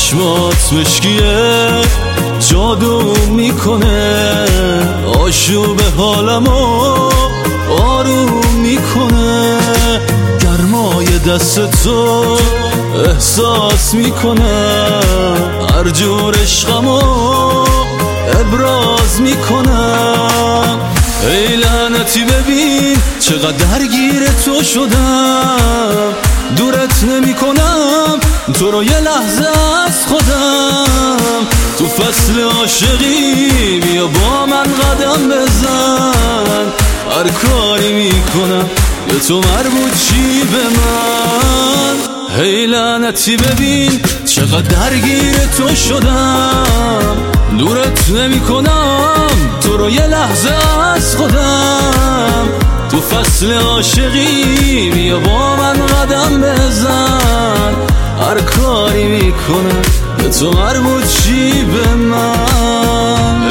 چشمات مشکیه جادو میکنه، آشوب حالمو آروم میکنه، گرمای دست تو احساس میکنم، هر جور عشقمو ابراز میکنم. ای لعنتی ببین چقدر درگیر تو شدم، دورت نمی کنم تو رو یه لحظه از خودم. تو فصل عاشقی بیا با من قدم بزن، هر کاری میکنم یا تو مربوط چی به من. ای لعنتی ببین چقدر درگیر تو شدم، دورت نمی کنم تو رو یه لحظه از خودم. تو فصل عاشقی بیا با من قدم بزن، هر کاری میکنم به تو مربوط چی به من.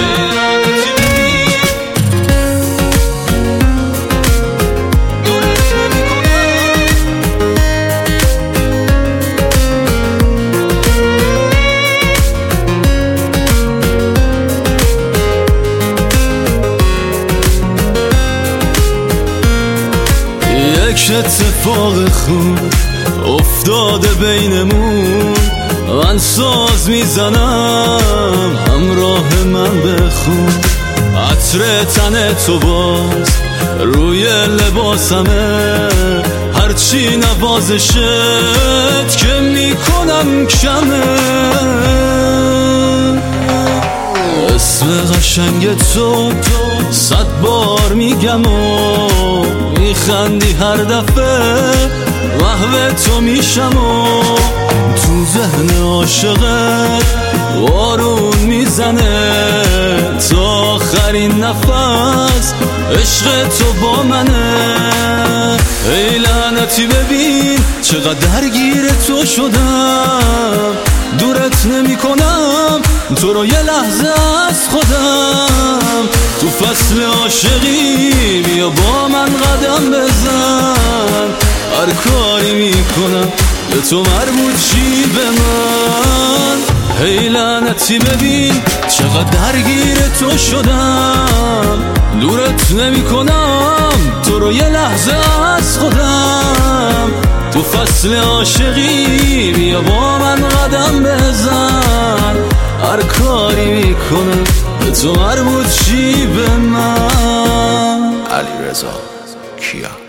یک اتفاق خوب افتاده بینمون، من ساز میزنم همراه من بخون. عطر تن تو باز روی لباسمه، هرچی نوازشت که میکنم کمه. اسم قشنگ تو 100 بار میگم و میخندی هر دفعه، محو تو میشم و تو ذهن عاشقت بارون میزنه. تا آخرین نفس عشق تو با منه. ای لعنتی ببین چقدر درگیر تو شدم، دورت نمی کنم تو رو یه لحظه از خودم. تو فصل عاشقی بیا با من قدم بزن، هر کاری میکنم به تو مربوط چی به من. ای لعنتی ببین چقدر درگیر تو شدم، دورت نمی کنم تو رو یه لحظه از خودم. تو فصل عاشقی بیا با من قدم بزن، هر کاری میکنم به تو مربوط چی به من. علیرضا کیا.